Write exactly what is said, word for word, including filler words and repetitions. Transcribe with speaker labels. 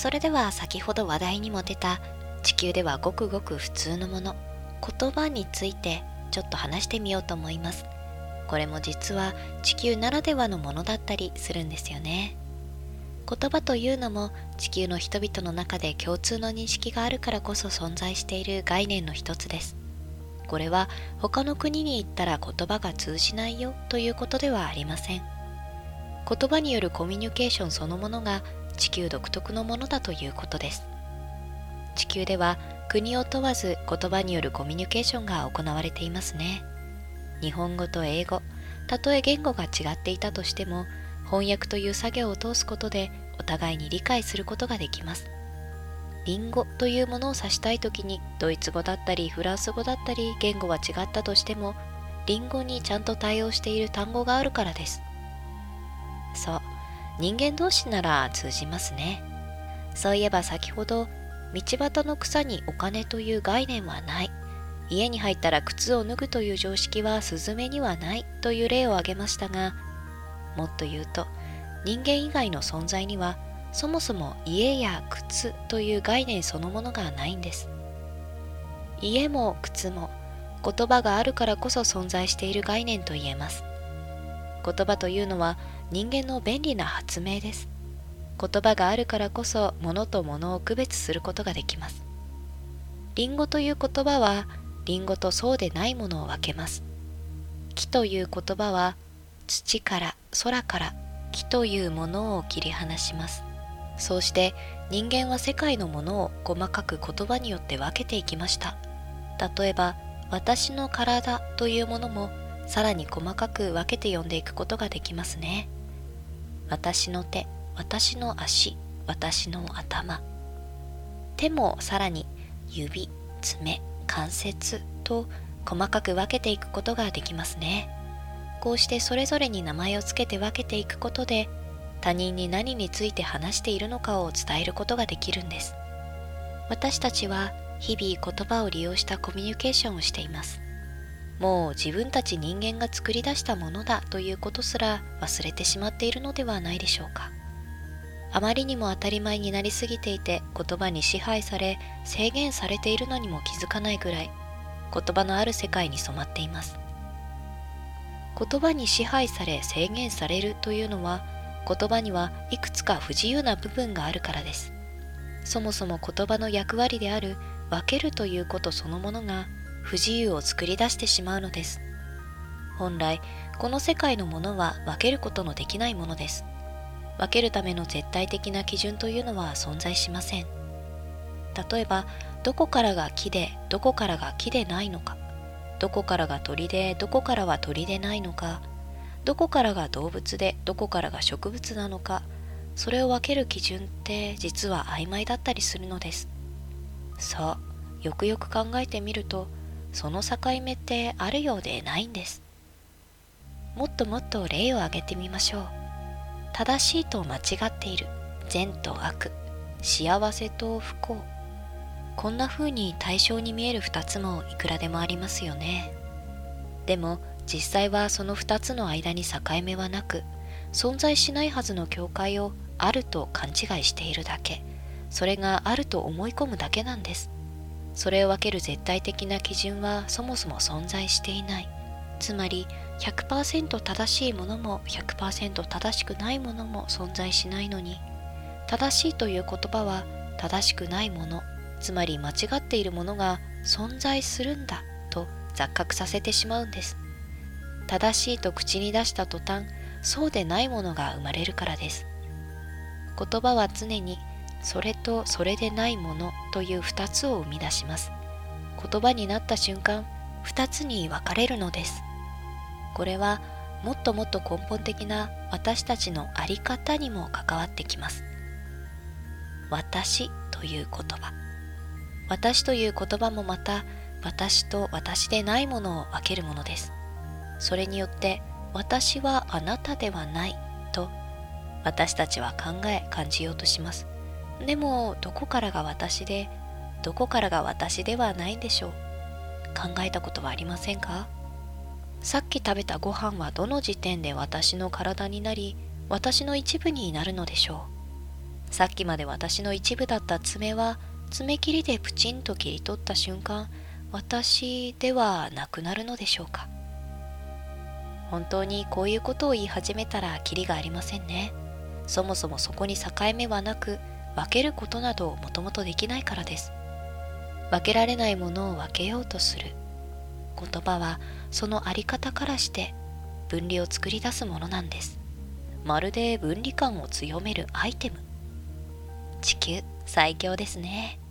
Speaker 1: それでは先ほど話題にも出た地球ではごくごく普通のもの、言葉についてちょっと話してみようと思います。これも実は地球ならではのものだったりするんですよね。言葉というのも地球の人々の中で共通の認識があるからこそ存在している概念の一つです。これは他の国に行ったら言葉が通じないよということではありません。言葉によるコミュニケーションそのものが地球独特のものだということです。地球では国を問わず言葉によるコミュニケーションが行われていますね。日本語と英語、たとえ言語が違っていたとしても翻訳という作業を通すことでお互いに理解することができます。リンゴというものを指したいときにドイツ語だったりフランス語だったり言語は違ったとしてもリンゴにちゃんと対応している単語があるからです。そう、人間同士なら通じますね。そういえば先ほど道端の草にお金という概念はない、家に入ったら靴を脱ぐという常識はスズメにはないという例を挙げましたが、もっと言うと人間以外の存在にはそもそも家や靴という概念そのものがないんです。家も靴も言葉があるからこそ存在している概念と言えます。言葉というのは人間の便利な発明です。言葉があるからこそ物と物を区別することができます。リンゴという言葉はリンゴとそうでないものを分けます。木という言葉は土から空から木というものを切り離します。そうして人間は世界のものを細かく言葉によって分けていきました。例えば私の体というものもさらに細かく分けて呼んでいくことができますね。私の手、私の足、私の頭。手もさらに指、爪、関節と細かく分けていくことができますね。こうしてそれぞれに名前をつけて分けていくことで他人に何について話しているのかを伝えることができるんです。私たちは日々言葉を利用したコミュニケーションをしています。もう自分たち人間が作り出したものだということすら忘れてしまっているのではないでしょうか。あまりにも当たり前になりすぎていて言葉に支配され制限されているのにも気づかないぐらい言葉のある世界に染まっています。言葉に支配され制限されるというのは言葉にはいくつか不自由な部分があるからです。そもそも言葉の役割である分けるということそのものが不自由を作り出してしまうのです。本来この世界のものは分けることのできないものです。分けるための絶対的な基準というのは存在しません。例えばどこからが木でどこからが木でないのか、どこからが鳥でどこからは鳥でないのか、どこからが動物でどこからが植物なのか、それを分ける基準って実は曖昧だったりするのです。そう、よくよく考えてみるとその境目ってあるようでないんです。もっともっと例を挙げてみましょう。正しいと間違っている、善と悪、幸せと不幸。こんな風に対象に見える二つもいくらでもありますよね。でも実際はその二つの間に境目はなく、存在しないはずの境界をあると勘違いしているだけ、それがあると思い込むだけなんです。それを分ける絶対的な基準はそもそも存在していない。つまり ひゃくパーセント 正しいものも ひゃくパーセント 正しくないものも存在しないのに、正しいという言葉は正しくないもの、つまり間違っているものが存在するんだと錯覚させてしまうんです。正しいと口に出した途端、そうでないものが生まれるからです。言葉は常にそれとそれでないものという二つを生み出します。言葉になった瞬間、二つに分かれるのです。これはもっともっと根本的な私たちの在り方にも関わってきます。私という言葉。私という言葉もまた私と私でないものを分けるものです。それによって私はあなたではないと私たちは考え感じようとします。でもどこからが私でどこからが私ではないんでしょう。考えたことはありませんか？さっき食べたご飯はどの時点で私の体になり私の一部になるのでしょう。 さっきまで私の一部だった爪は爪切りでプチンと切り取った瞬間、私ではなくなるのでしょうか。本当にこういうことを言い始めたらキリがありませんね。そもそもそこに境目はなく、分けることなどもともとできないからです。分けられないものを分けようとする。言葉はそのあり方からして分離を作り出すものなんです。まるで分離感を強めるアイテム。地球最強ですね。